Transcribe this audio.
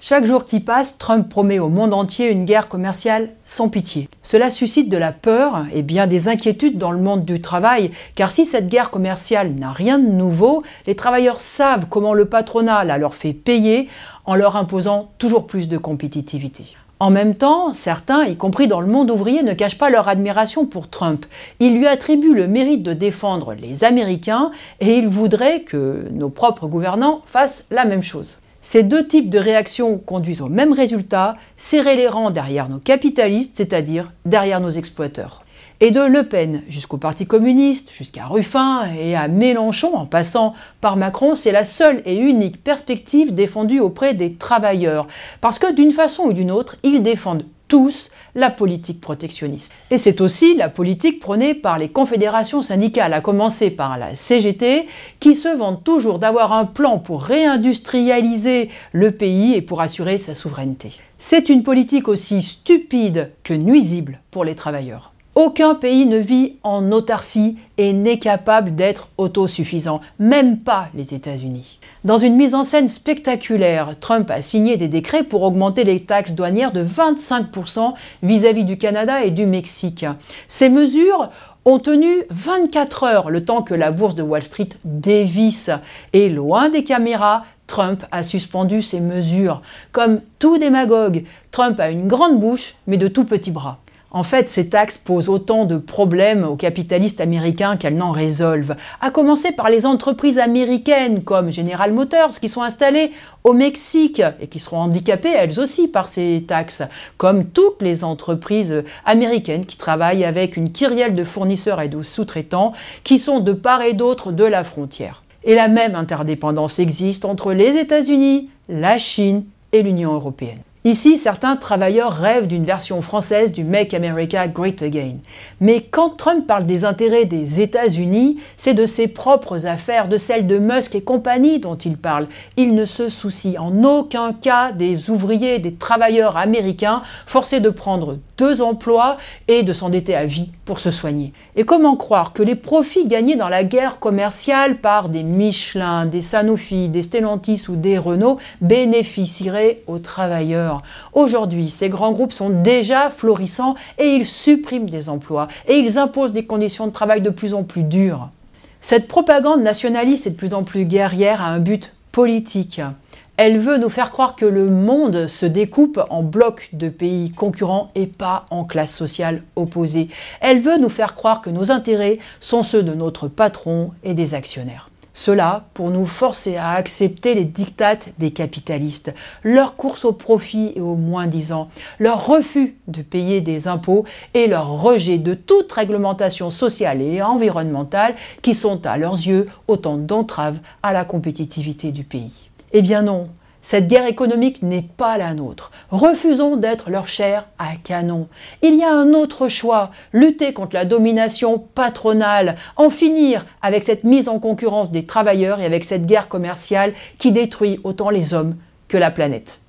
Chaque jour qui passe, Trump promet au monde entier une guerre commerciale sans pitié. Cela suscite de la peur et bien des inquiétudes dans le monde du travail, car si cette guerre commerciale n'a rien de nouveau, les travailleurs savent comment le patronat la leur fait payer en leur imposant toujours plus de compétitivité. En même temps, certains, y compris dans le monde ouvrier, ne cachent pas leur admiration pour Trump. Ils lui attribuent le mérite de défendre les Américains et ils voudraient que nos propres gouvernants fassent la même chose. Ces deux types de réactions conduisent au même résultat, serrer les rangs derrière nos capitalistes, c'est-à-dire derrière nos exploiteurs. Et de Le Pen jusqu'au Parti communiste, jusqu'à Ruffin et à Mélenchon, en passant par Macron, c'est la seule et unique perspective défendue auprès des travailleurs. Parce que d'une façon ou d'une autre, ils défendent tous la politique protectionniste. Et c'est aussi la politique prônée par les confédérations syndicales, à commencer par la CGT, qui se vante toujours d'avoir un plan pour réindustrialiser le pays et pour assurer sa souveraineté. C'est une politique aussi stupide que nuisible pour les travailleurs. Aucun pays ne vit en autarcie et n'est capable d'être autosuffisant, même pas les États-Unis. Dans une mise en scène spectaculaire, Trump a signé des décrets pour augmenter les taxes douanières de 25% vis-à-vis du Canada et du Mexique. Ces mesures ont tenu 24 heures, le temps que la bourse de Wall Street dévisse. Et loin des caméras, Trump a suspendu ces mesures. Comme tout démagogue, Trump a une grande bouche, mais de tout petits bras. En fait, ces taxes posent autant de problèmes aux capitalistes américains qu'elles n'en résolvent. À commencer par les entreprises américaines comme General Motors qui sont installées au Mexique et qui seront handicapées elles aussi par ces taxes. Comme toutes les entreprises américaines qui travaillent avec une kyrielle de fournisseurs et de sous-traitants qui sont de part et d'autre de la frontière. Et la même interdépendance existe entre les États-Unis, la Chine et l'Union européenne. Ici, certains travailleurs rêvent d'une version française du Make America Great Again. Mais quand Trump parle des intérêts des États-Unis, c'est de ses propres affaires, de celles de Musk et compagnie dont il parle. Il ne se soucie en aucun cas des ouvriers, des travailleurs américains forcés de prendre 2 emplois et de s'endetter à vie pour se soigner. Et comment croire que les profits gagnés dans la guerre commerciale par des Michelin, des Sanofi, des Stellantis ou des Renault bénéficieraient aux travailleurs? Aujourd'hui, ces grands groupes sont déjà florissants et ils suppriment des emplois et ils imposent des conditions de travail de plus en plus dures. Cette propagande nationaliste et de plus en plus guerrière a un but politique. Elle veut nous faire croire que le monde se découpe en blocs de pays concurrents et pas en classes sociales opposées. Elle veut nous faire croire que nos intérêts sont ceux de notre patron et des actionnaires. Cela pour nous forcer à accepter les diktats des capitalistes, leur course au profit et au moins-disant, leur refus de payer des impôts et leur rejet de toute réglementation sociale et environnementale qui sont à leurs yeux autant d'entraves à la compétitivité du pays. Eh bien non, cette guerre économique n'est pas la nôtre. Refusons d'être leur chair à canon. Il y a un autre choix, lutter contre la domination patronale, en finir avec cette mise en concurrence des travailleurs et avec cette guerre commerciale qui détruit autant les hommes que la planète.